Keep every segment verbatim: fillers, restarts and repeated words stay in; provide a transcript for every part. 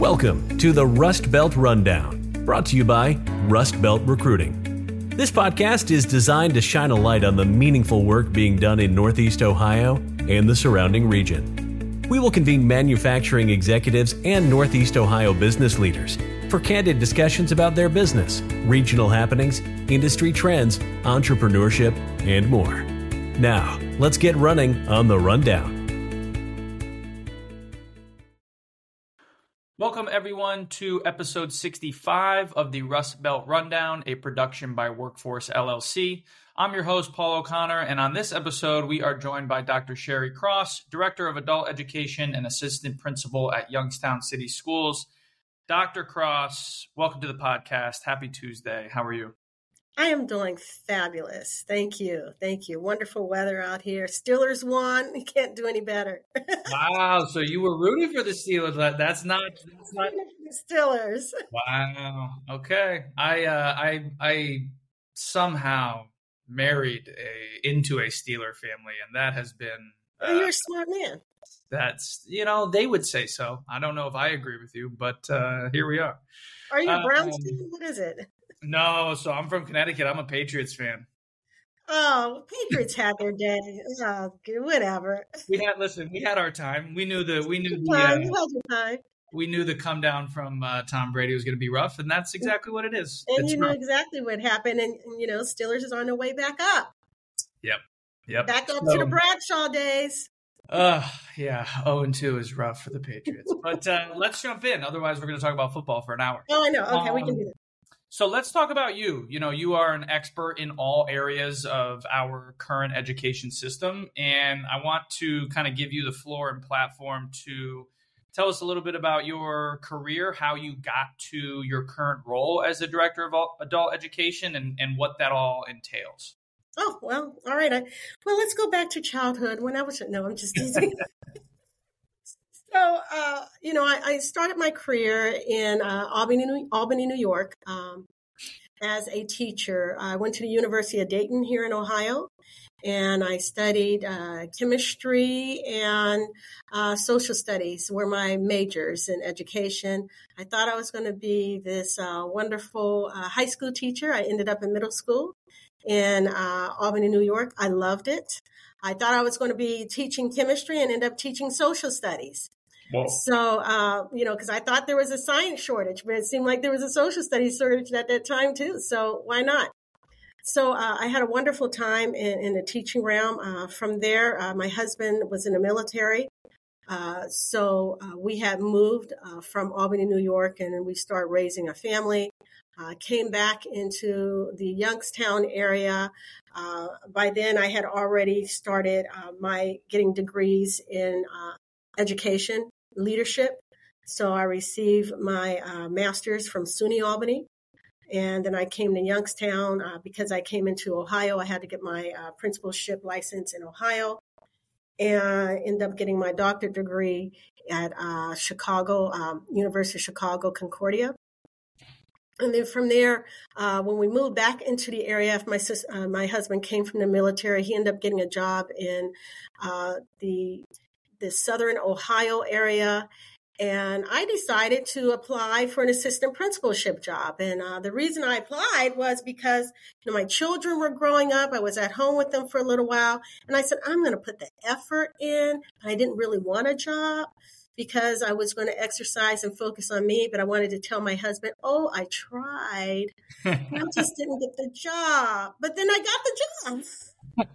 Welcome to the Rust Belt Rundown, brought to you by Rust Belt Recruiting. This podcast is designed to shine a light on the meaningful work being done in Northeast Ohio and the surrounding region. We will convene manufacturing executives and Northeast Ohio business leaders for candid discussions about their business, regional happenings, industry trends, entrepreneurship, and more. Now, let's get running on the rundown. Welcome, everyone, to episode sixty-five of the Rust Belt Rundown, a production by Workforce L L C. I'm your host, Paul O'Connor, and on this episode, we are joined by Doctor Sherry Cross, Director of Adult Education and Assistant Principal at Youngstown City Schools. Doctor Cross, welcome to the podcast. Happy Tuesday. How are you? I am doing fabulous. Thank you. Thank you. Wonderful weather out here. Steelers won. You can't do any better. Wow. So you were rooting for the Steelers. That's not, that's not... Steelers. Wow. Okay. I, uh, I, I somehow married a, into a Steeler family, and that has been... Uh, You're a smart man. That's, you know, they would say so. I don't know if I agree with you, but uh, here we are. Are you a Browns um, fan? What is it? No, so I'm from Connecticut. I'm a Patriots fan. Oh, Patriots had their day. Oh, whatever. We had listen. We had our time. We knew the. We knew the. Time. Uh, You had your time. we knew the come down from uh, Tom Brady was going to be rough, and that's exactly what it is. And It's you know rough. exactly what happened. And, and, you know, Steelers is on their way back up. Yep. Yep. Back up So, to the Bradshaw days. Uh, yeah. Oh, and two is rough for the Patriots. But uh, let's jump in. Otherwise, we're going to talk about football for an hour. Oh, I know. Okay, Um, we can do that. So let's talk about you. You know, you are an expert in all areas of our current education system, and I want to kind of give you the floor and platform to tell us a little bit about your career, how you got to your current role as the director of adult education, and, and what that all entails. Oh, well, all right. I, well, let's go back to childhood when I was, no, I'm just teasing. So, uh, you know, I, I started my career in uh, Albany, New, Albany, New York, um, as a teacher. I went to the University of Dayton here in Ohio, and I studied uh, chemistry and uh, social studies were my majors in education. I thought I was going to be this uh, wonderful uh, high school teacher. I ended up in middle school in uh, Albany, New York. I loved it. I thought I was going to be teaching chemistry and ended up teaching social studies. Whoa. So, uh, you know, because I thought there was a science shortage, but it seemed like there was a social studies shortage at that time, too. So why not? So uh, I had a wonderful time in, in the teaching realm. Uh, from there, uh, my husband was in the military. Uh, so uh, we had moved uh, from Albany, New York, and we started raising a family. Uh, came back into the Youngstown area. Uh, by then, I had already started uh, my getting degrees in uh, education leadership. So I received my uh, master's from SUNY Albany. And then I came to Youngstown uh, because I came into Ohio. I had to get my uh, principalship license in Ohio. And I ended up getting my doctorate degree at uh, Chicago, um, University of Chicago, Concordia. And then from there, uh, when we moved back into the area, my sis, uh, my husband came from the military. He ended up getting a job in uh, the the southern Ohio area. And I decided to apply for an assistant principalship job. And uh, the reason I applied was because you know, my children were growing up. I was at home with them for a little while. And I said, I'm going to put the effort in. I didn't really want a job because I was going to exercise and focus on me. But I wanted to tell my husband, oh, I tried. I just didn't get the job. But then I got the job.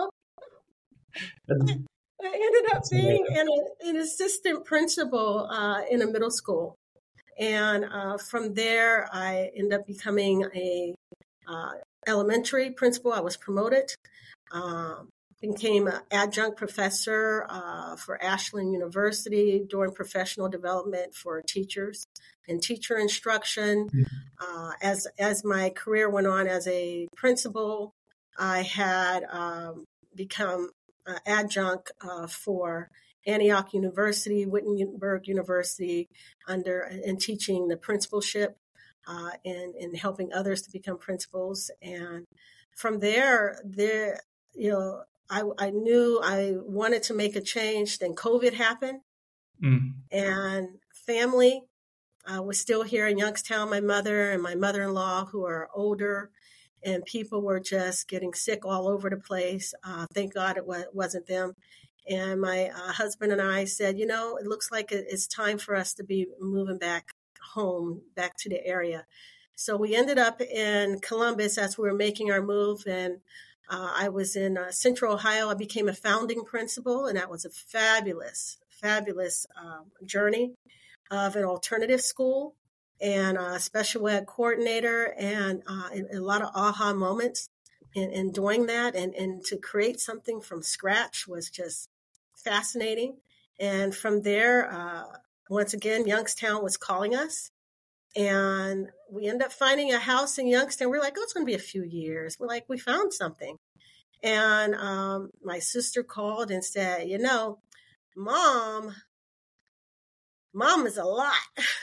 So, I ended up being an, an assistant principal uh, in a middle school. And uh, from there, I ended up becoming a uh, elementary principal. I was promoted, um, became an adjunct professor uh, for Ashland University, doing professional development for teachers and teacher instruction. Mm-hmm. Uh, as, as my career went on as a principal, I had um, become Uh, adjunct uh, for Antioch University, Wittenberg University, under and teaching the principalship uh, and, and helping others to become principals. And from there, there, you know, I, I knew I wanted to make a change. Then COVID happened, mm. and family I was still here in Youngstown, my mother and my mother-in-law who are older, and people were just getting sick all over the place. Uh, thank God it wa- wasn't them. And my uh, husband and I said, you know, it looks like it's time for us to be moving back home, back to the area. So we ended up in Columbus as we were making our move. And uh, I was in uh, Central Ohio. I became a founding principal, and that was a fabulous, fabulous uh, journey of an alternative school and a special ed coordinator, and uh, a lot of aha moments in, in doing that. And, and to create something from scratch was just fascinating. And from there, uh, once again, Youngstown was calling us. And we ended up finding a house in Youngstown. We're like, oh, it's going to be a few years. We're like, we found something. And um, my sister called and said, you know, Mom, Mom is a lot.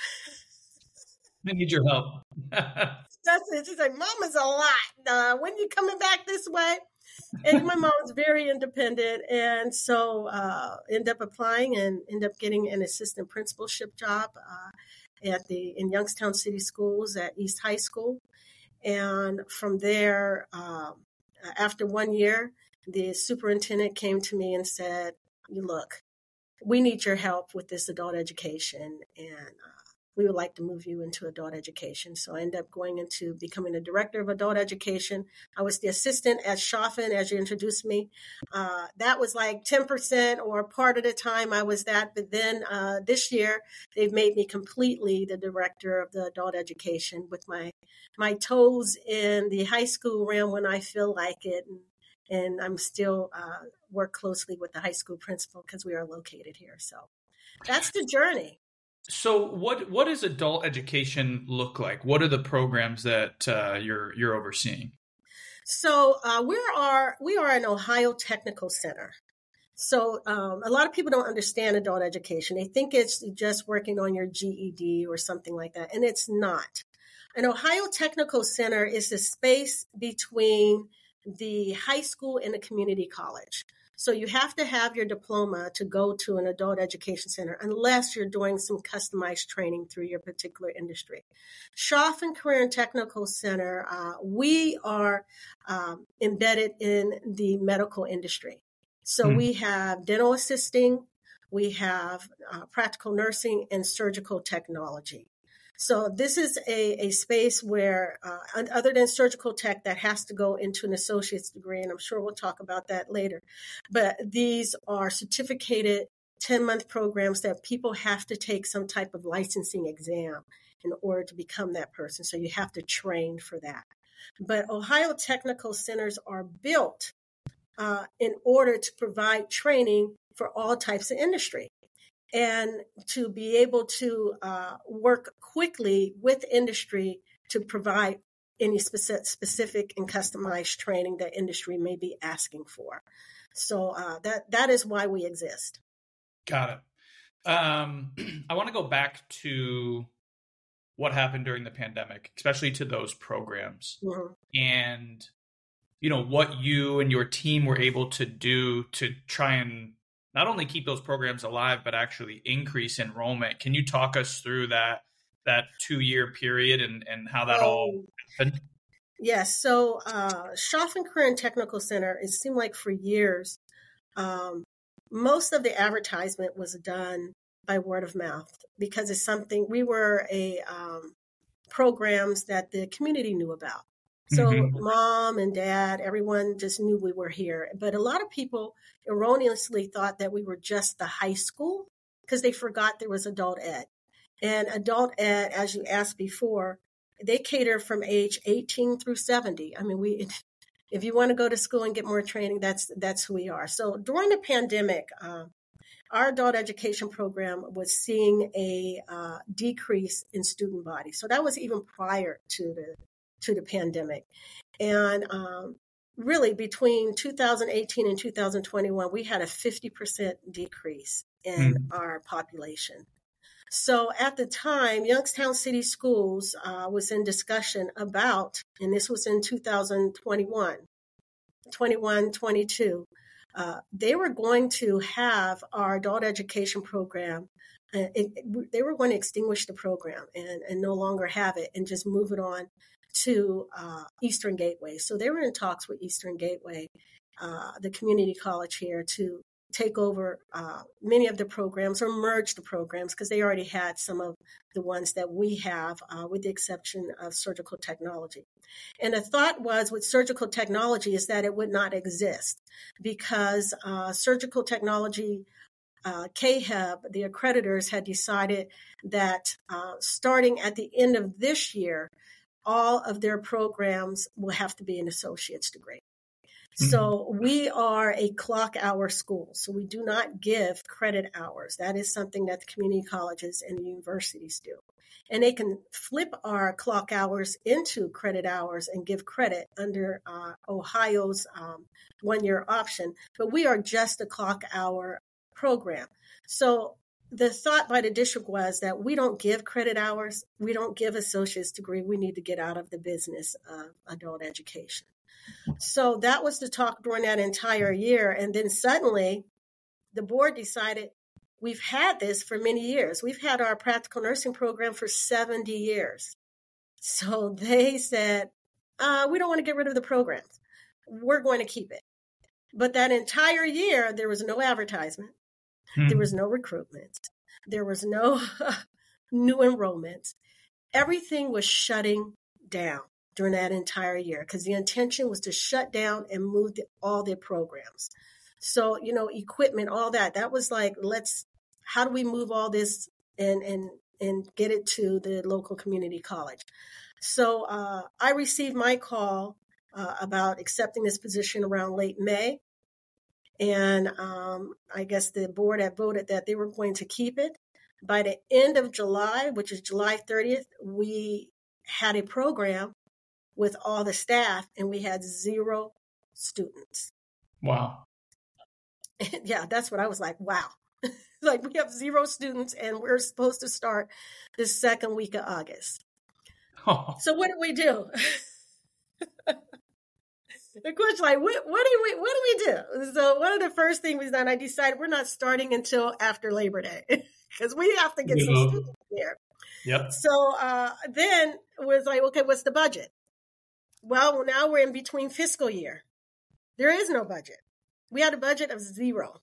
I need your help. That's it. She's like, Mom is a lot. Uh, when you coming back this way? And my mom's very independent. And so uh, end up applying and end up getting an assistant principalship job uh, at the in Youngstown City Schools at East High School. And from there, um, after one year, the superintendent came to me and said, look, we need your help with this adult education, and uh, we would like to move you into adult education. So I ended up going into becoming the director of adult education. I was the assistant at Chaffin, as you introduced me. Uh, that was like ten percent or part of the time I was that. But then uh, this year, they've made me completely the director of the adult education with my my toes in the high school realm when I feel like it. And, and I'm still uh, work closely with the high school principal because we are located here. So that's the journey. So what what does adult education look like? What are the programs that uh, you're you're overseeing? So uh, we are we are an Ohio Technical Center. So um, a lot of people don't understand adult education. They think it's just working on your G E D or something like that, and it's not. An Ohio Technical Center is a space between the high school and the community college. So you have to have your diploma to go to an adult education center unless you're doing some customized training through your particular industry. Chaffin Career and Technical Center, uh, we are um, embedded in the medical industry. So mm. we have dental assisting, we have uh, practical nursing, and surgical technology. So this is a, a space where, uh, other than surgical tech, that has to go into an associate's degree, and I'm sure we'll talk about that later. But these are certificated ten-month programs that people have to take some type of licensing exam in order to become that person. So you have to train for that. But Ohio Technical Centers are built uh, in order to provide training for all types of industry, and to be able to uh, work quickly with industry to provide any specific, specific and customized training that industry may be asking for. So uh, that that is why we exist. Got it. Um, I want to go back to what happened during the pandemic, especially to those programs, mm-hmm. and you know what you and your team were able to do to try and not only keep those programs alive, but actually increase enrollment. Can you talk us through that that two-year period and, and how that um, all happened? Yes. So uh, Chaffin Career and Technical Center, it seemed like for years, um, most of the advertisement was done by word of mouth because it's something, we were a um, programs that the community knew about. So mm-hmm. Mom and Dad, everyone just knew we were here. But a lot of people erroneously thought that we were just the high school because they forgot there was adult ed. And adult ed, as you asked before, they cater from age eighteen through seventy. I mean, we, if you want to go to school and get more training, that's that's who we are. So during the pandemic, uh, our adult education program was seeing a uh, decrease in student body. So that was even prior to the to the pandemic. And um, really between two thousand eighteen and two thousand twenty-one, we had a fifty percent decrease in mm. our population. So at the time, Youngstown City Schools uh, was in discussion about, and this was in two thousand twenty-one, twenty-one, twenty-two, uh, they were going to have our adult education program uh, it, it, they were going to extinguish the program and, and no longer have it and just move it on to uh, Eastern Gateway. So they were in talks with Eastern Gateway, uh, the community college here, to take over uh, many of the programs or merge the programs because they already had some of the ones that we have, uh, with the exception of surgical technology. And the thought was with surgical technology is that it would not exist because uh, surgical technology, uh, K H E B, the accreditors had decided that uh, starting at the end of this year, all of their programs will have to be an associate's degree. So we are a clock hour school. So we do not give credit hours. That is something that the community colleges and the universities do. And they can flip our clock hours into credit hours and give credit under uh, Ohio's um, one-year option. But we are just a clock hour program. So the thought by the district was that we don't give credit hours. We don't give associate's degree. We need to get out of the business of adult education. So that was the talk during that entire year. And then suddenly the board decided we've had this for many years. We've had our practical nursing program for seventy years. So they said, uh, we don't want to get rid of the programs. We're going to keep it. But that entire year, there was no advertisement. Hmm. There was no recruitment. There was no new enrollments. Everything was shutting down during that entire year because the intention was to shut down and move the, all their programs. So, you know, equipment, all that, that was like, let's, how do we move all this and, and, and get it to the local community college? So uh, I received my call uh, about accepting this position around late May. And um, I guess the board had voted that they were going to keep it. By the end of July, which is July thirtieth, we had a program with all the staff, and we had zero students. Wow. Yeah, that's what I was like, wow. Like, we have zero students, and we're supposed to start the second week of August. Oh. So what did we do? The question, like, what, what do we what do we do? So one of the first things we done, I decided we're not starting until after Labor Day because we have to get yeah. some students here. Yep. So uh, then it was like, okay, what's the budget? Well, now we're in between fiscal year. There is no budget. We had a budget of zero.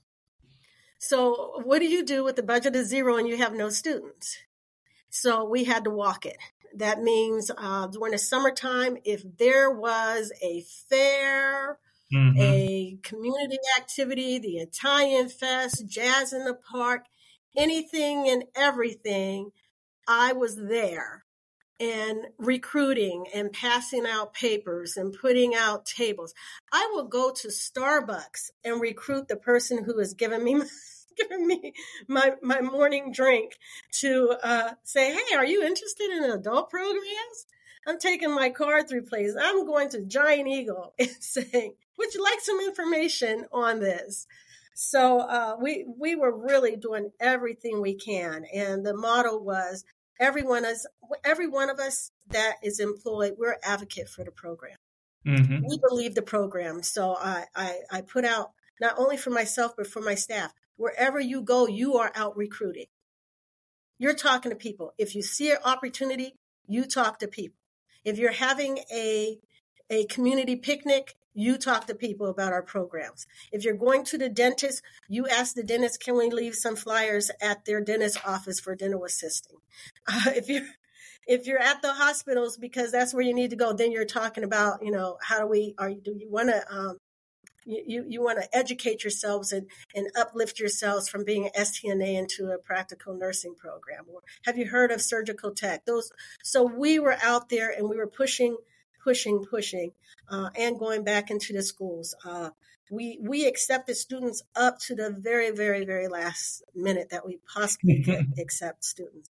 So what do you do with the budget of zero and you have no students? So we had to walk it. That means uh, during the summertime, if there was a fair, mm-hmm. a community activity, the Italian Fest, Jazz in the Park, anything and everything, I was there. And recruiting and passing out papers and putting out tables. I will go to Starbucks and recruit the person who has given me giving me my, my morning drink to uh, say, hey, are you interested in adult programs? I'm taking my car through places. I'm going to Giant Eagle and saying, would you like some information on this? So uh, we we were really doing everything we can. And the motto was, Everyone is, every one of us that is employed, we're an advocate for the program. Mm-hmm. We believe the program. So I, I, I put out, not only for myself, but for my staff, wherever you go, you are out recruiting. You're talking to people. If you see an opportunity, you talk to people. If you're having a, a community picnic, you talk to people about our programs. If you're going to the dentist, you ask the dentist, can we leave some flyers at their dentist office for dental assisting? Uh, if you're if you're at the hospitals, because that's where you need to go, then you're talking about, you know, how do we, are do you want to, um, you, you, you want to educate yourselves and, and uplift yourselves from being an S T N A into a practical nursing program? Or have you heard of surgical tech? Those. So we were out there and we were pushing pushing, pushing, uh, and going back into the schools. Uh, we we accepted students up to the very, very, very last minute that we possibly could accept students.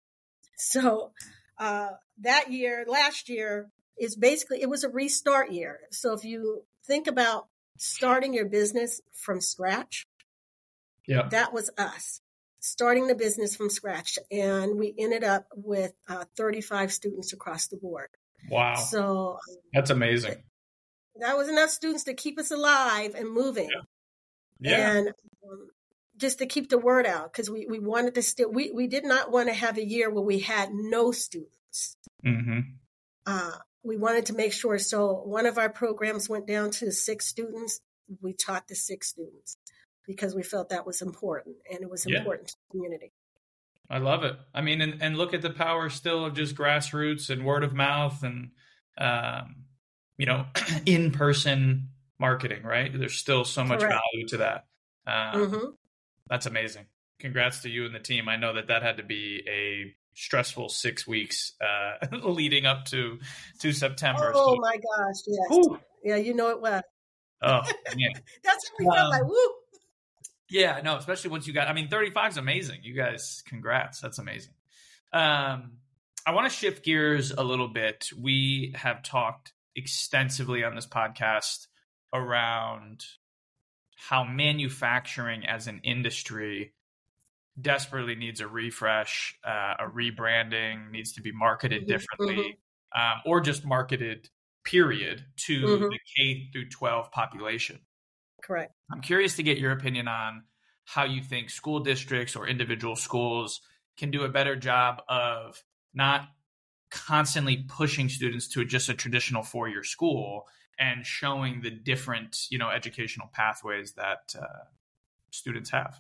So uh, that year, last year, is basically, it was a restart year. So if you think about starting your business from scratch, yeah, that was us. Starting the business from scratch. And we ended up with uh, thirty-five students across the board. Wow. So that's amazing. That was enough students to keep us alive and moving. Yeah. yeah. And um, just to keep the word out, because we, we wanted to still, we, we did not want to have a year where we had no students. Mm-hmm. Uh, we wanted to make sure. So one of our programs went down to six students. We taught the six students because we felt that was important, and it was Yeah. important to the community. I love it. I mean, and, and look at the power still of just grassroots and word of mouth and, um, you know, in-person marketing, right? There's still so much Correct. value to that. Um, Mm-hmm. That's amazing. Congrats to you and the team. I know that that had to be a stressful six weeks uh, leading up to to September. Oh So, my gosh, yes. whew. Yeah, you know it well. Oh, man. That's what we felt Um, like, woo. Yeah, no, especially once you got, I mean, thirty-five is amazing. You guys, congrats. That's amazing. Um, I want to shift gears a little bit. We have talked extensively on this podcast around how manufacturing as an industry desperately needs a refresh, uh, a rebranding, needs to be marketed Mhm, differently, um, or just marketed, period, to Mhm. the K through twelve population. Correct. I'm curious to get your opinion on how you think school districts or individual schools can do a better job of not constantly pushing students to just a traditional four-year school and showing the different, you know, educational pathways that uh, students have.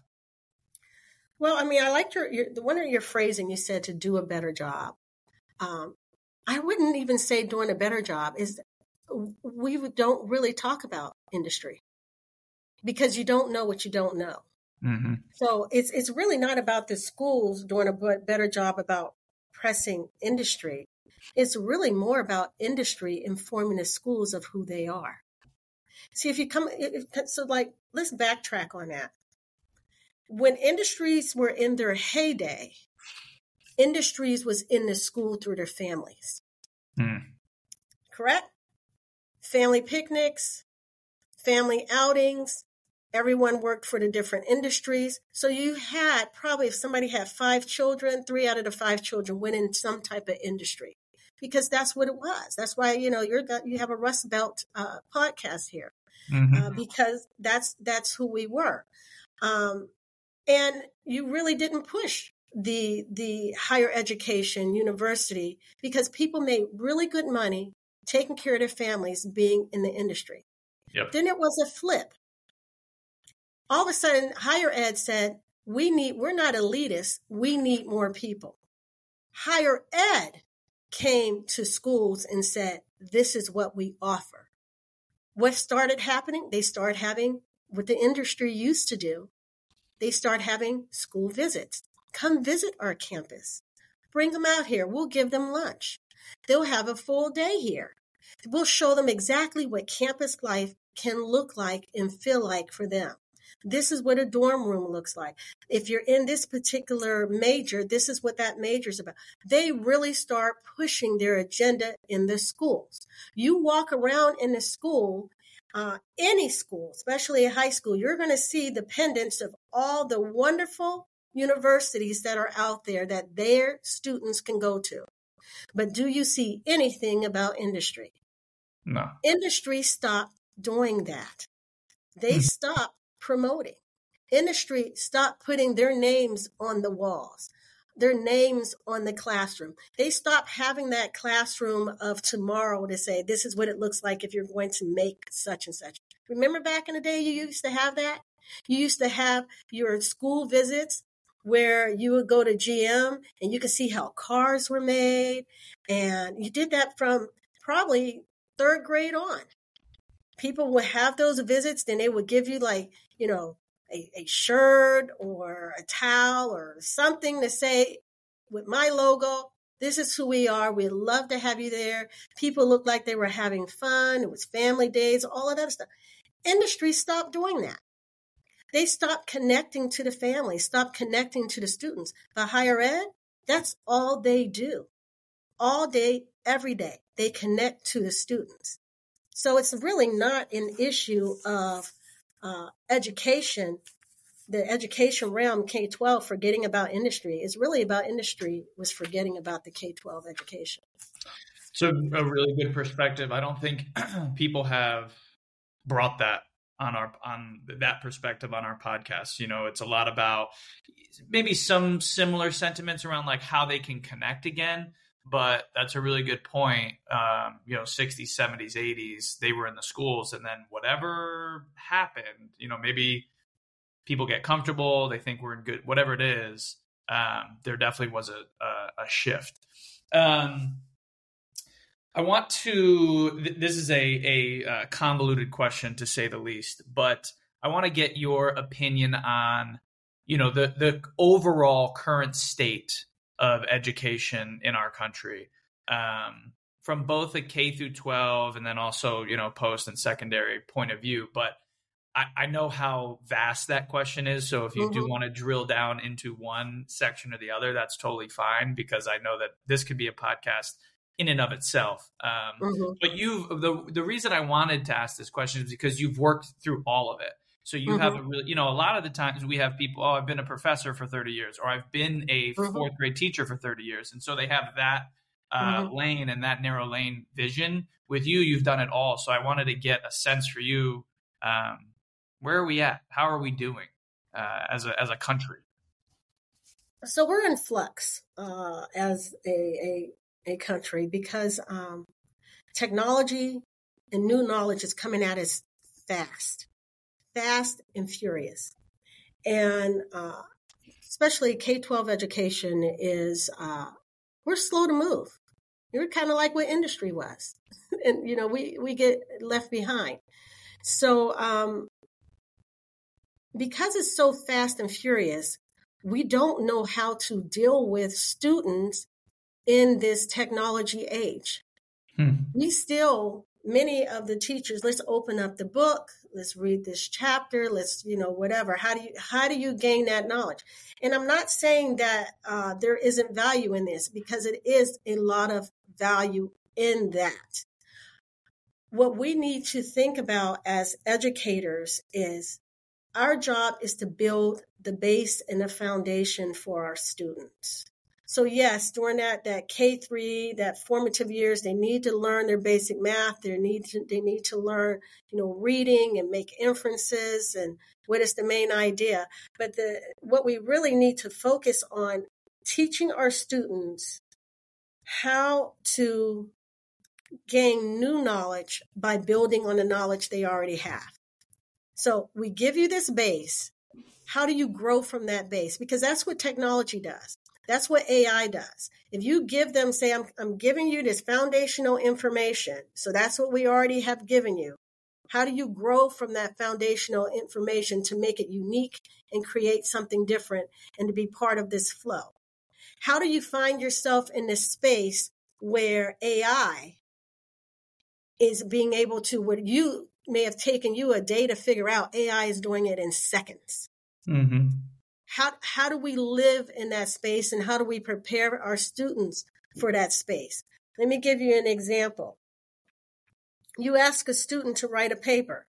Well, I mean, I liked your, your the one of your phrasing. You said to do a better job. Um, I wouldn't even say doing a better job. Is we don't really talk about industry because you don't know what you don't know. Mm-hmm. So it's it's really not about the schools doing a better job about pressing industry. It's really more about industry informing the schools of who they are. See, if you come, so like, let's backtrack on that. When industries were in their heyday, industries was in the school through their families. Mm. Correct? Family picnics, family outings, everyone worked for the different industries. So you had probably, if somebody had five children, three out of the five children went in some type of industry because that's what it was. That's why, you know, you're you have a Rust Belt uh, podcast here Mm-hmm. uh, because that's that's who we were. Um, and you really didn't push the the higher education university because people made really good money taking care of their families being in the industry. Yep. Then it was a flip. All of a sudden, higher ed said, we need, we're not elitists, we need more people. Higher ed came to schools and said, this is what we offer. What started happening? They started having what the industry used to do. They start having school visits. Come visit our campus. Bring them out here. We'll give them lunch. They'll have a full day here. We'll show them exactly what campus life can look like and feel like for them. This is what a dorm room looks like. If you're in this particular major, this is what that major is about. They really start pushing their agenda in the schools. You walk around in the school, uh, any school, especially a high school, you're going to see the pendants of all the wonderful universities that are out there that their students can go to. But do you see anything about industry? No. Industry stopped doing that. They stopped promoting. Industry stopped putting their names on the walls, their names on the classroom. They stopped having that classroom of tomorrow to say, this is what it looks like if you're going to make such and such. Remember back in the day, you used to have that? You used to have your school visits where you would go to G M and you could see how cars were made. And you did that from probably third grade on. People would have those visits, then they would give you like, you know, a, a shirt or a towel or something to say with my logo, this is who we are. We'd love to have you there. People looked like they were having fun. It was family days, all of that stuff. Industry stopped doing that. They stopped connecting to the family, stopped connecting to the students. But higher ed, that's all they do. All day, every day, they connect to the students. So it's really not an issue of uh, education, the education realm, K twelve, forgetting about industry. It's really about industry was forgetting about the K twelve education. So a really good perspective. I don't think people have brought that on our on that perspective on our podcast. You know, it's a lot about maybe some similar sentiments around like how they can connect again. But that's a really good point. Um, you know, sixties, seventies, eighties, they were in the schools, and then whatever happened, you know, maybe people get comfortable, they think we're in good, whatever it is. Um, there definitely was a, a, a shift. Um, I want to, th- this is a, a, a convoluted question to say the least, but I want to get your opinion on, you know, the, the overall current state of education in our country, um, from both a K through twelve and then also, you know, post and secondary point of view. But I, I know how vast that question is. So if you mm-hmm. do want to drill down into one section or the other, that's totally fine, because I know that this could be a podcast in and of itself. Um, mm-hmm. But you, the the reason I wanted to ask this question is because you've worked through all of it. So you mm-hmm. have a really, you know, a lot of the times we have people, oh, I've been a professor for thirty years, or I've been a mm-hmm. fourth grade teacher for thirty years. And so they have that uh, mm-hmm. lane and that narrow lane vision. With you, you've done it all. So I wanted to get a sense for you. Um, where are we at? How are we doing uh, as a as a country? So we're in flux uh, as a, a, a country, because um, technology and new knowledge is coming at us fast. fast and furious. And uh, especially K twelve education is, uh, we're slow to move. We're kind of like what industry was. And, you know, we, we get left behind. So um, because it's so fast and furious, we don't know how to deal with students in this technology age. Hmm. We still, many of the teachers, let's open up the book, let's read this chapter, let's, you know, whatever. How do you, how do you gain that knowledge? And I'm not saying that uh, there isn't value in this, because it is a lot of value in that. What we need to think about as educators is our job is to build the base and the foundation for our students. So yes, during that, that K three, that formative years, they need to learn their basic math. They need to, they need to learn, you know, reading and make inferences and what is the main idea. But the what we really need to focus on, teaching our students how to gain new knowledge by building on the knowledge they already have. So we give you this base. How do you grow from that base? Because that's what technology does. That's what A I does. If you give them, say, I'm, I'm giving you this foundational information, so that's what we already have given you. How do you grow from that foundational information to make it unique and create something different and to be part of this flow? How do you find yourself in this space where A I is being able to, what you may have taken you a day to figure out, A I is doing it in seconds? Mm-hmm. How how do we live in that space, and how do we prepare our students for that space? Let me give you an example. You ask a student to write a paper.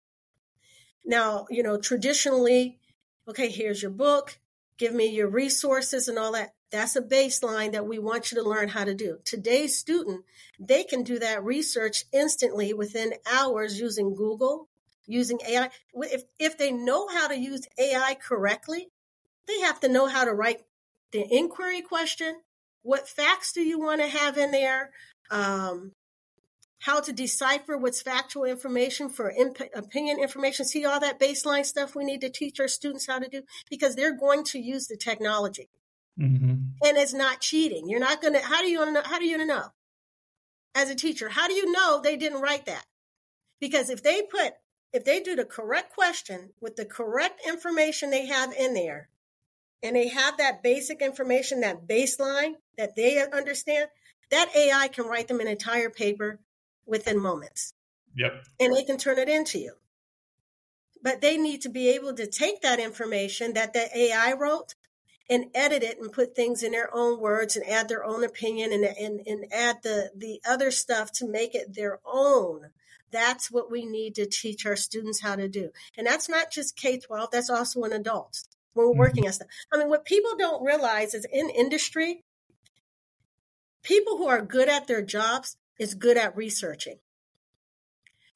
Now, you know, traditionally, okay, here's your book, give me your resources and all that. That's a baseline that we want you to learn how to do. Today's student, they can do that research instantly within hours using Google, using A I. If, if they know how to use A I correctly, they have to know how to write the inquiry question. What facts do you want to have in there? Um, how to decipher what's factual information for imp- opinion information. See all that baseline stuff we need to teach our students how to do, because they're going to use the technology. Mm-hmm. And it's not cheating. You're not going to, how do you know, how do you know? As a teacher, how do you know they didn't write that? Because if they put, if they do the correct question with the correct information they have in there, and they have that basic information, that baseline that they understand, that A I can write them an entire paper within moments. Yep. And they can turn it into you. But they need to be able to take that information that the A I wrote and edit it and put things in their own words and add their own opinion and, and, and add the, the other stuff to make it their own. That's what we need to teach our students how to do. And that's not just K twelve, that's also in adults. When we're working on stuff. I mean, what people don't realize is in industry, people who are good at their jobs is good at researching.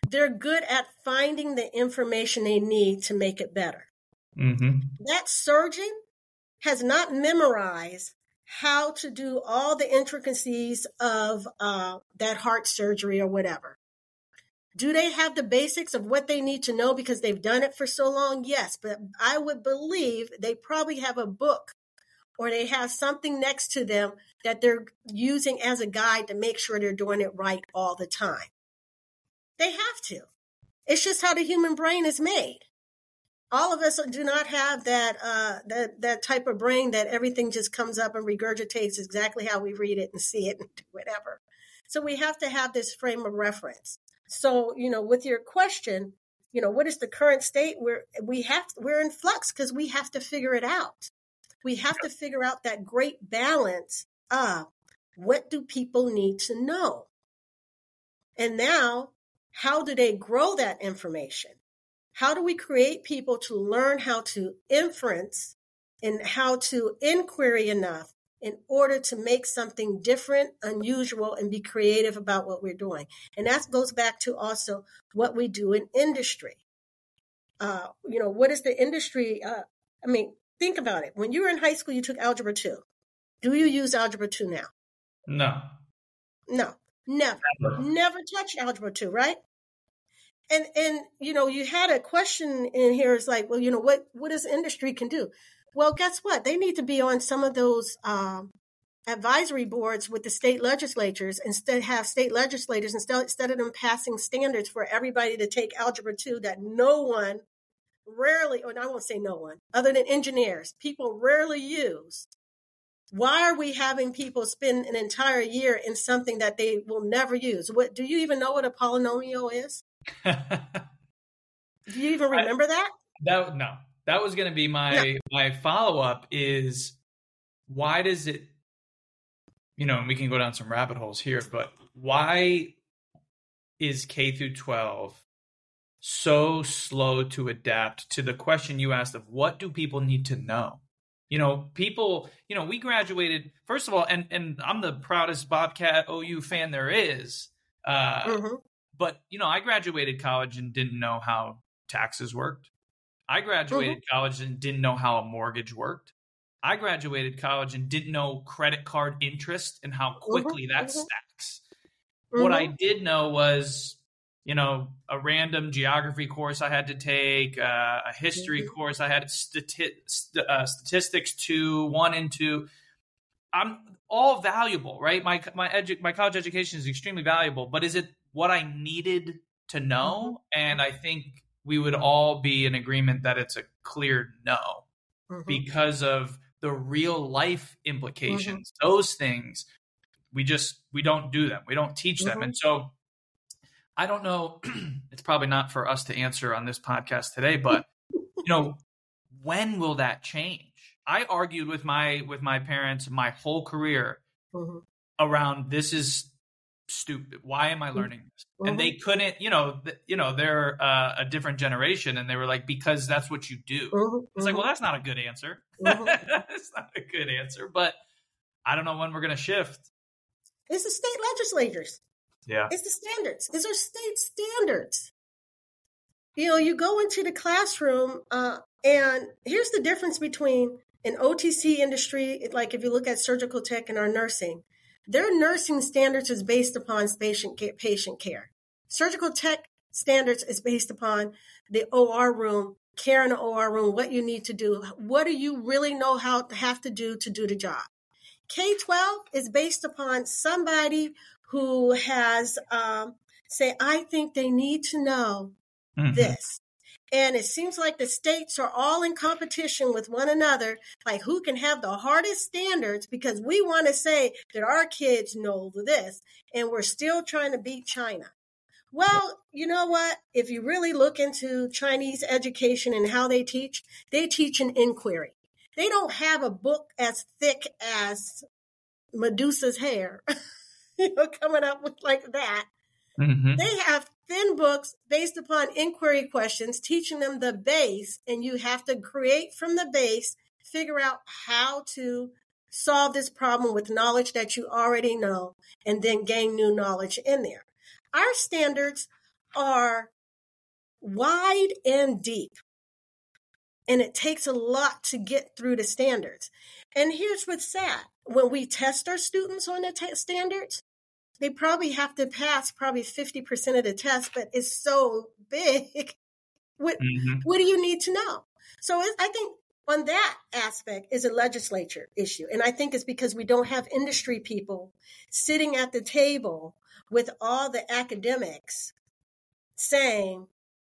they're good at finding the information they need to make it better. Mm-hmm. That surgeon has not memorized how to do all the intricacies of uh, that heart surgery or whatever. Do they have the basics of what they need to know because they've done it for so long? Yes, but I would believe they probably have a book or they have something next to them that they're using as a guide to make sure they're doing it right all the time. They have to. It's just how the human brain is made. All of us do not have that uh, that that type of brain that everything just comes up and regurgitates exactly how we read it and see it and do whatever. So we have to have this frame of reference. So, you know, with your question, you know, what is the current state? We're we have we're in flux because we have to figure it out. We have to figure out that great balance of what do people need to know, and now how do they grow that information? How do we create people to learn how to inference and how to inquiry enough in order to make something different, unusual, and be creative about what we're doing? And that goes back to also what we do in industry. Uh, you know, what is the industry? Uh, I mean, think about it. When you were in high school, you took Algebra two. Do you use Algebra two now? No. No, never. Never, never touched Algebra two, right? And, and, you know, you had a question in here. It's like, well, you know, what, what does industry can do? Well, guess what? They need to be on some of those um, advisory boards with the state legislatures, instead have state legislators, instead, instead of them passing standards for everybody to take Algebra two that no one rarely, or I won't say no one, other than engineers, people rarely use. Why are we having people spend an entire year in something that they will never use? What, do you even know what a polynomial is? Do you even remember I, that? That no, that was going to be my yeah. my follow up. Is why does it? You know, and we can go down some rabbit holes here, but why is K through twelve so slow to adapt to the question you asked of what do people need to know? You know, people. You know, we graduated first of all, and and I'm the proudest Bobcat O U fan there is. Uh, mm-hmm. But, you know, I graduated college and didn't know how taxes worked. I graduated mm-hmm. college and didn't know how a mortgage worked. I graduated college and didn't know credit card interest and how quickly mm-hmm. that mm-hmm. stacks. Mm-hmm. What I did know was, you know, a random geography course I had to take, uh, a history mm-hmm. course I had, stati- st- uh, statistics two, one and two. I'm all valuable, right? My my edu- my college education is extremely valuable, but is it what I needed to know? Mm-hmm. And I think we would all be in agreement that it's a clear no mm-hmm. because of the real life implications. Mm-hmm. Those things, we just, we don't do them. We don't teach mm-hmm. them. And so I don't know, it's probably not for us to answer on this podcast today, but you know, when will that change? I argued with my, with my parents my whole career mm-hmm. around this is stupid. Why am I learning this? Mm-hmm. And they couldn't, you know, th- you know, they're uh, a different generation, and they were like, because that's what you do. Mm-hmm. It's like, well, that's not a good answer. Mm-hmm. It's not a good answer, but I don't know when we're going to shift. It's the state legislatures. Yeah. It's the standards. It's our state standards. You know, you go into the classroom uh, and here's the difference between an O T C industry, like if you look at surgical tech and our nursing, their nursing standards is based upon patient care, patient care. Surgical tech standards is based upon the O R room, care in the O R room, what you need to do. What do you really know how to have to do to do the job? K twelve is based upon somebody who has, um, say, I think they need to know mm-hmm. this. And it seems like the states are all in competition with one another, like who can have the hardest standards, because we want to say that our kids know this, and we're still trying to beat China. Well, you know what? If you really look into Chinese education and how they teach, they teach an inquiry. They don't have a book as thick as Medusa's hair, you know, coming up with like that. Mm-hmm. They have thin books based upon inquiry questions, teaching them the base, and you have to create from the base, figure out how to solve this problem with knowledge that you already know, and then gain new knowledge in there. Our standards are wide and deep. And it takes a lot to get through the standards. And here's what's sad. When we test our students on the t- standards, they probably have to pass probably fifty percent of the test, but it's so big. What, mm-hmm. what do you need to know? So it, I think on that aspect is a legislature issue. And I think it's because we don't have industry people sitting at the table with all the academics saying,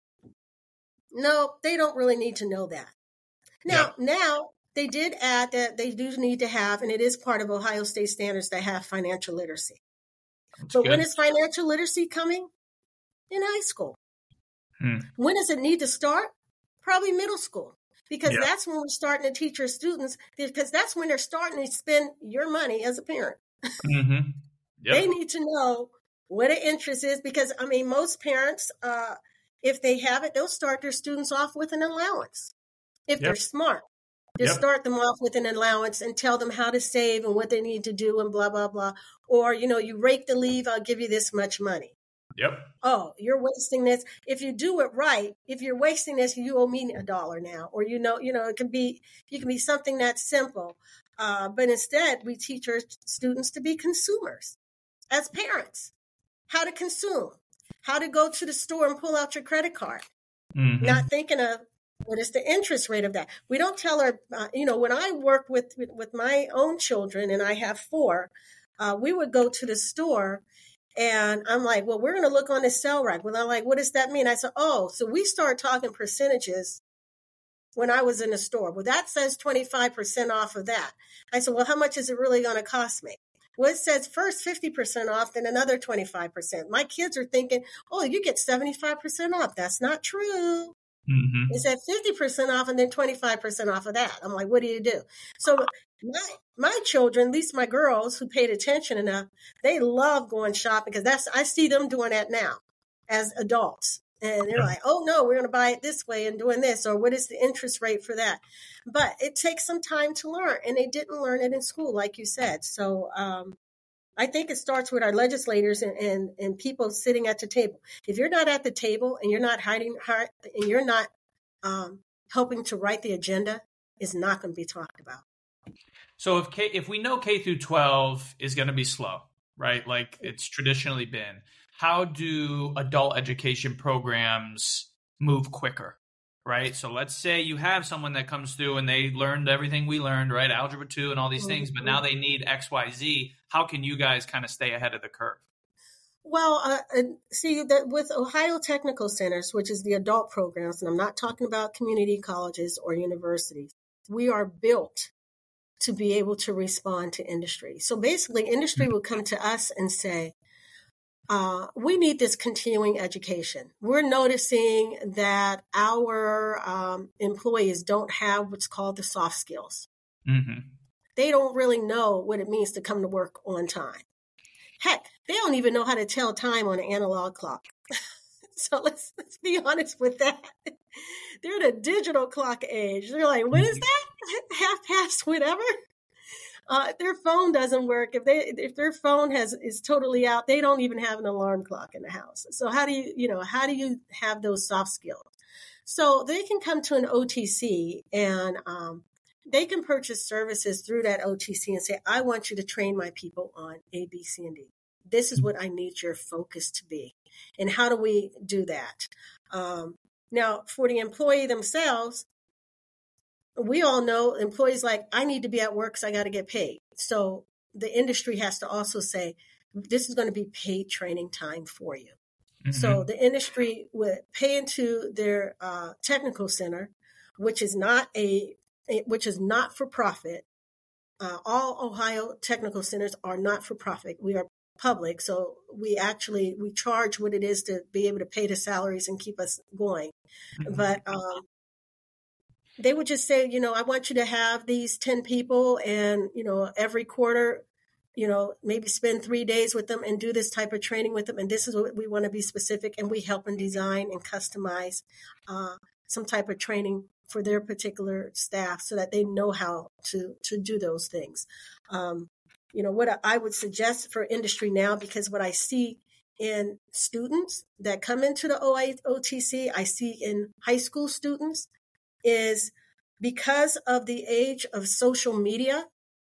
no, they don't really need to know that. Now, yeah. now they did add that they do need to have, and it is part of Ohio State standards, that have financial literacy. That's but good. When is financial literacy coming? In high school. Hmm. When does it need to start? Probably middle school, because yeah. that's when we're starting to teach our students, because that's when they're starting to spend your money as a parent. Mm-hmm. Yep. They need to know what an interest is, because, I mean, most parents, uh, if they have it, they'll start their students off with an allowance. If yep. they're smart, just yep. start them off with an allowance and tell them how to save and what they need to do and blah, blah, blah. Or, you know, you rake the leave, I'll give you this much money. Yep. Oh, you're wasting this. If you do it right, if you're wasting this, you owe me a dollar now. Or, you know, you know, it can be, you can be something that's simple. Uh, but instead, we teach our students to be consumers as parents, how to consume. How to go to the store and pull out your credit card, mm-hmm. not thinking of what is the interest rate of that. We don't tell our, uh, you know, when I work with, with, with my own children, and I have four, uh, we would go to the store and I'm like, well, we're going to look on the sale rack. Well, I'm like, what does that mean? I said, oh, so we start talking percentages when I was in the store. Well, that says twenty-five percent off of that. I said, well, how much is it really going to cost me? Well, it says first fifty percent off, then another twenty-five percent. My kids are thinking, oh, you get seventy-five percent off. That's not true. Mm-hmm. It said fifty percent off and then twenty-five percent off of that. I'm like, what do you do? So my, my children, at least my girls who paid attention enough, they love going shopping, because that's, I see them doing that now as adults. And they're like, oh, no, we're going to buy it this way and doing this. Or what is the interest rate for that? But it takes some time to learn. And they didn't learn it in school, like you said. So um, I think it starts with our legislators and, and, and people sitting at the table. If you're not at the table and you're not hiding, and you're not um, helping to write the agenda, it's not going to be talked about. So if K, if we know K through twelve is going to be slow, right? Like it's traditionally been. How do adult education programs move quicker, right? So let's say you have someone that comes through and they learned everything we learned, right? Algebra two and all these things, but now they need X, Y, Z. How can you guys kind of stay ahead of the curve? Well, uh, see, that with Ohio Technical Centers, which is the adult programs, and I'm not talking about community colleges or universities, we are built to be able to respond to industry. So basically, industry will come to us and say, Uh, we need this continuing education. We're noticing that our um, employees don't have what's called the soft skills. Mm-hmm. They don't really know what it means to come to work on time. Heck, they don't even know how to tell time on an analog clock. So let's let's be honest with that. They're in a digital clock age. They're like, what is that? Half past whatever? Uh, their phone doesn't work. If they, if their phone has, is totally out, they don't even have an alarm clock in the house. So how do you, you know, how do you have those soft skills? So they can come to an O T C and, um, they can purchase services through that O T C and say, I want you to train my people on A, B, C, and D. This is what I need your focus to be. And how do we do that? Um, now for the employee themselves, we all know employees like, I need to be at work because I got to get paid. So the industry has to also say, this is going to be paid training time for you. Mm-hmm. So the industry would pay into their uh, technical center, which is not a, which is not for profit. Uh, all Ohio technical centers are not for profit. We are public. So we actually, we charge what it is to be able to pay the salaries and keep us going. Mm-hmm. But, um, they would just say, you know, I want you to have these ten people and, you know, every quarter, you know, maybe spend three days with them and do this type of training with them. And this is what we want to be specific. And we help and design and customize uh, some type of training for their particular staff so that they know how to, to do those things. Um, you know, what I would suggest for industry now, because what I see in students that come into the O T C, I see in high school students, is because of the age of social media,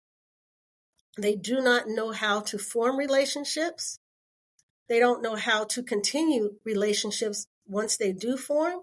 they do not know how to form relationships. They don't know how to continue relationships once they do form.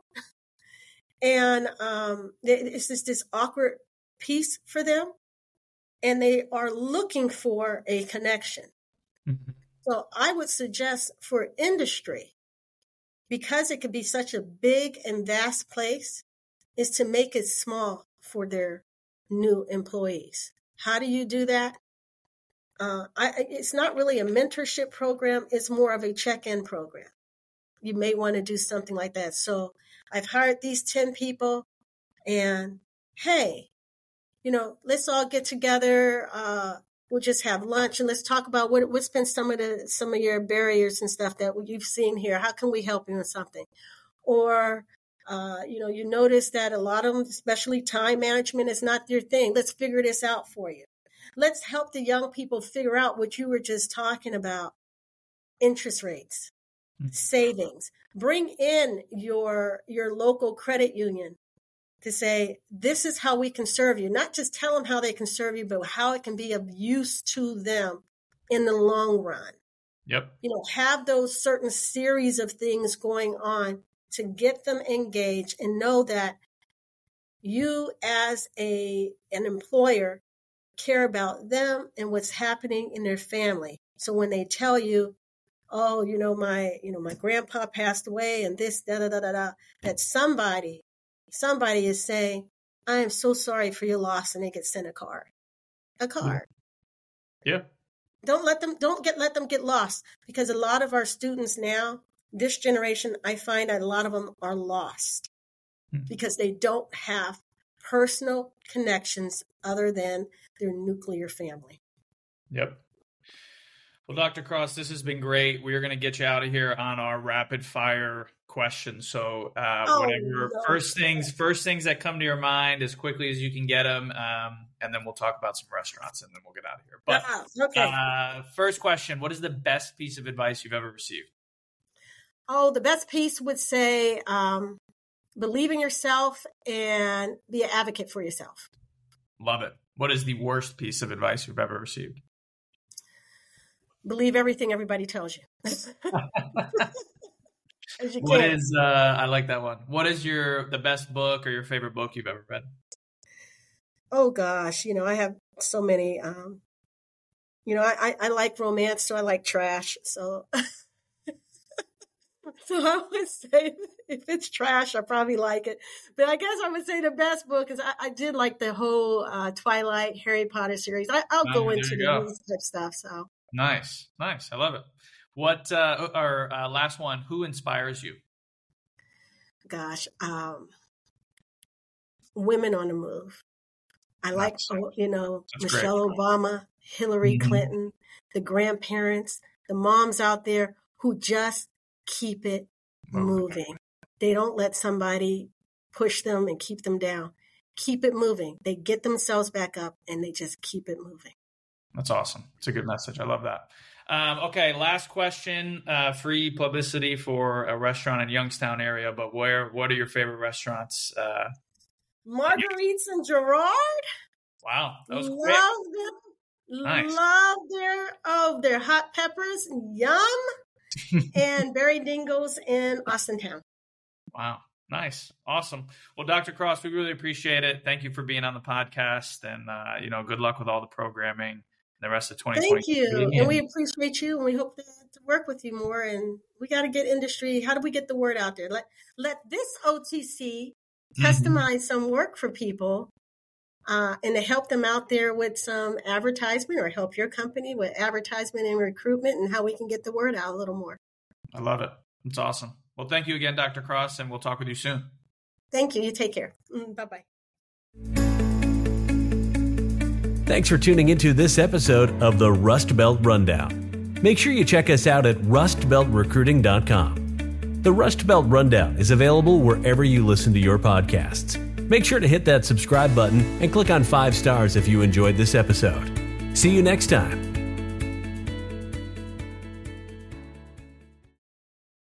And um, it's just this awkward piece for them. And they are looking for a connection. Mm-hmm. So I would suggest for industry, because it could be such a big and vast place, is to make it small for their new employees. How do you do that? Uh, I, it's not really a mentorship program. It's more of a check-in program. You may want to do something like that. So I've hired these ten people, and hey, you know, let's all get together. Uh, we'll just have lunch and let's talk about what, what's been some of the, some of your barriers and stuff that you've seen here. How can we help you with something? Or, uh, you know, you notice that a lot of them, especially time management, is not their thing. Let's figure this out for you. Let's help the young people figure out what you were just talking about. Interest rates, mm-hmm. savings. Bring in your, your local credit union to say, this is how we can serve you. Not just tell them how they can serve you, but how it can be of use to them in the long run. Yep. You know, have those certain series of things going on to get them engaged and know that you as a an employer care about them and what's happening in their family. So when they tell you, oh, you know, my, you know, my grandpa passed away and this, da, da, da, da, da, that somebody, somebody is saying, I am so sorry for your loss, and they get sent a card, a card. Yeah. Don't let them, don't get, let them get lost, because a lot of our students now, this generation, I find that a lot of them are lost mm-hmm. because they don't have personal connections other than their nuclear family. Yep. Well, Doctor Cross, this has been great. We are going to get you out of here on our rapid fire questions. So uh, oh, whatever no. first things, first things that come to your mind as quickly as you can get them. Um, and then we'll talk about some restaurants and then we'll get out of here. But uh, okay. uh, first question, what is the best piece of advice you've ever received? Oh, the best piece would say, um, believe in yourself and be an advocate for yourself. Love it. What is the worst piece of advice you've ever received? Believe everything everybody tells you. you what is, uh, I like that one. What is your, the best book or your favorite book you've ever read? Oh gosh. You know, I have so many, um, you know, I, I, I like romance, so I like trash. So, so I would say if it's trash, I probably like it. But I guess I would say the best book is I, I did like the whole uh, Twilight, Harry Potter series. I, I'll oh, go into the go. type stuff. So. Nice. Nice. I love it. What, uh, our uh, last one, who inspires you? Gosh, um, women on the move. I like, That's you know, That's Michelle great. Obama, Hillary mm-hmm. Clinton, the grandparents, the moms out there who just keep it moving. They don't let somebody push them and keep them down. Keep it moving. They get themselves back up and they just keep it moving. That's awesome. It's a good message. I love that. Um, okay, last question. Uh, free publicity for a restaurant in Youngstown area, but where? What are your favorite restaurants? Uh, Marguerite's and Gerard. Wow, that was love great. them. Nice. Love their oh their hot peppers. Yum. And Barry Dingo's in Austintown. Wow. Nice. Awesome. Well, Doctor Cross, we really appreciate it. Thank you for being on the podcast, and, uh, you know, good luck with all the programming and the rest of twenty twenty. Thank you. And we appreciate you, and we hope to, to work with you more. And we got to get industry. How do we get the word out there? Let, let this O T C customize mm-hmm. some work for people uh, and to help them out there with some advertisement, or help your company with advertisement and recruitment, and how we can get the word out a little more. I love it. It's awesome. Well, thank you again, Doctor Cross, and we'll talk with you soon. Thank you. You take care. Mm, bye-bye. Thanks for tuning into this episode of the Rust Belt Rundown. Make sure you check us out at rust belt recruiting dot com. The Rust Belt Rundown is available wherever you listen to your podcasts. Make sure to hit that subscribe button and click on five stars if you enjoyed this episode. See you next time.